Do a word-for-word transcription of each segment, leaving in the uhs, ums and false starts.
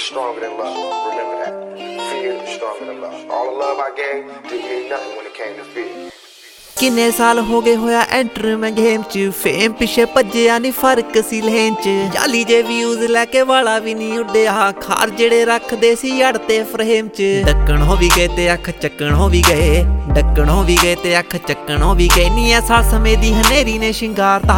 is stronger than love. Remember that. Fear is stronger than love. All the love I gave didn't mean nothing when it came to fear. किन्ने साल हो गए होया enter मैं game च fame पिछे भज्जिया नी फर्क सी लेन च जाली जे व्यूज लैके वाला भी नहीं उड्डिया खार जेड़े रखदे सी अड़ते फ्रेम च डक्कण हो भी गए ते अख चक्कण हो भी गए डक्कण हो भी गए ते अख चक्कण हो भी गए नी ऐसा समय दी हनेरी ने शिंगारता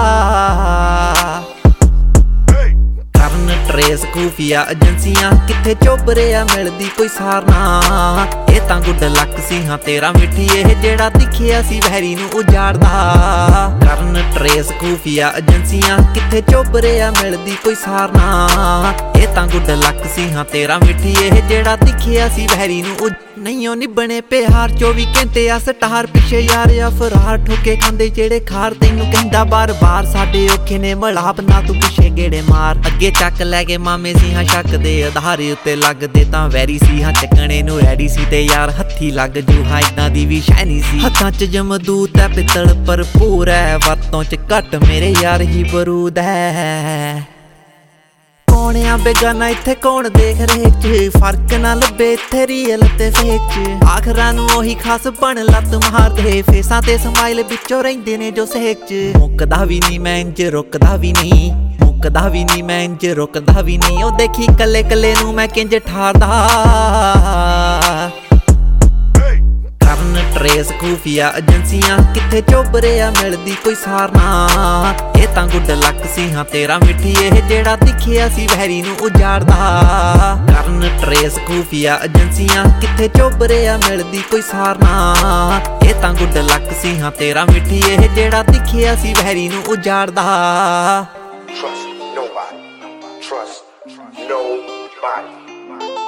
करन ट्रेस खूफिया एजेंसियां किथे चोबरे आ मिलदी कोई सारना ए तां गुड लक सी हां तेरा मिठी ए जेड़ा दिखिया सी वैरी नू उजाड़दा करन ट्रेस खूफिया एजेंसियां किथे चोबरे आ मिलदी कोई सारना ए तां गुड लक सी हां तेरा मिठी ए जेड़ा दिखिया सी वैरी नू नहीं निबने प्यार चौबी घंटे आ स्टार पिछे यार या फरार ठोके खांदे जेड़े खार तैनू कहंदा बार बार साडे औखे ने मलाप ना तू पिछे गेड़े मार अगे चक लै गए मामे सी हां शक दे आधार उत्ते लगदे तां वैरी सी हां चकणे नू रैडी सी ते यार हत्थी लग जू हां इदां दी भी शैनी सी हत्थां च जमदूत है पित्तल भरपूर है बातों च घट मेरे यार ही बरूद है कौन आ बेगाना इत्थे कौन देख रेख च फर्क ना लब्बे इत्थे रियल ते फेक च आखरां नू ओही खास बन लत मार दे फेसां ते स्माइल विचों रहिंदे ने जो सेक च मुकदा भी नहीं मैं इंज रुकदा भी नहीं मुकदा भी नहीं मैं इंज रुकदा भी नहीं ओ देखी कल्ले कल्ले नू मैं किंज ठारदा करन ट्रेस खूफिया एजेंसियां किथे चोबरे आ मिलदी कोई सारना ए तां गुड लक सी हां तेरा मिठी ए जेड़ा दिखिया सी वैरी नू उजाड़दा करन ट्रेस खूफिया एजेंसियां किथे चोबरे आ मिलदी कोई सारना ए तां गुड लक सी हां तेरा मिठी ए जेड़ा दिखिया सी वैरी नू उजाड़दा Trust nobody. Trust nobody.